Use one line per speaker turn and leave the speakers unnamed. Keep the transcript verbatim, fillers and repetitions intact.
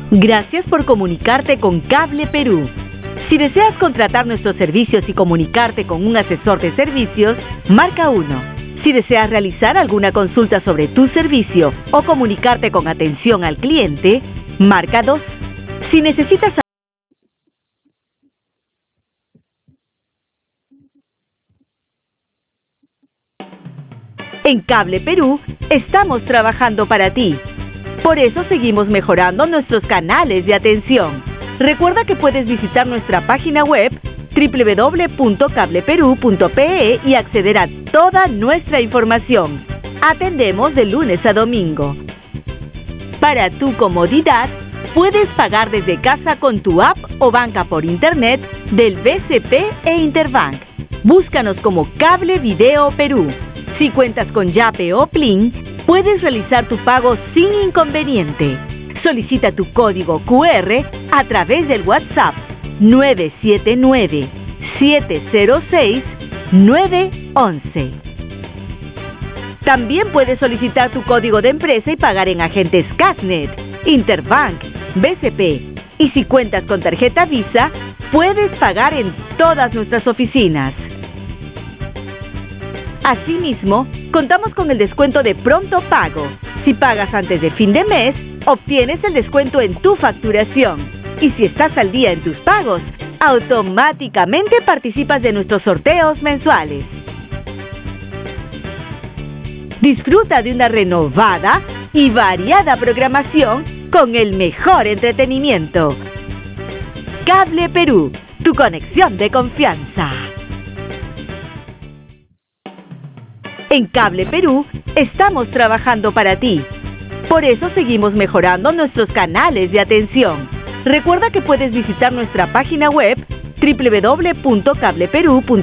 Gracias por comunicarte con Cable Perú. Si deseas contratar nuestros servicios y comunicarte con un asesor de servicios, marca uno. Si deseas realizar alguna consulta sobre tu servicio o comunicarte con atención al cliente, marca dos. Si necesitas En Cable Perú, estamos trabajando para ti. Por eso seguimos mejorando nuestros canales de atención. Recuerda que puedes visitar nuestra página web doble u doble u doble u punto cable perú punto pe e y acceder a toda nuestra información. Atendemos de lunes a domingo. Para tu comodidad, puedes pagar desde casa con tu app o banca por internet del B C P e Interbank. Búscanos como Cable Video Perú. Si cuentas con Yape o Plin, puedes realizar tu pago sin inconveniente. Solicita tu código cu erre a través del WhatsApp nueve siete nueve, siete cero seis, nueve uno uno. También puedes solicitar tu código de empresa y pagar en agentes Casnet, Interbank, B C P. Y si cuentas con tarjeta Visa, puedes pagar en todas nuestras oficinas. Asimismo, contamos con el descuento de pronto pago. Si pagas antes de fin de mes, obtienes el descuento en tu facturación. Y si estás al día en tus pagos, automáticamente participas de nuestros sorteos mensuales. Disfruta de una renovada y variada programación con el mejor entretenimiento. Cable Perú, tu conexión de confianza. En Cable Perú, estamos trabajando para ti. Por eso seguimos mejorando nuestros canales de atención. Recuerda que puedes visitar nuestra página web doble u doble u doble u punto cable perú punto pe e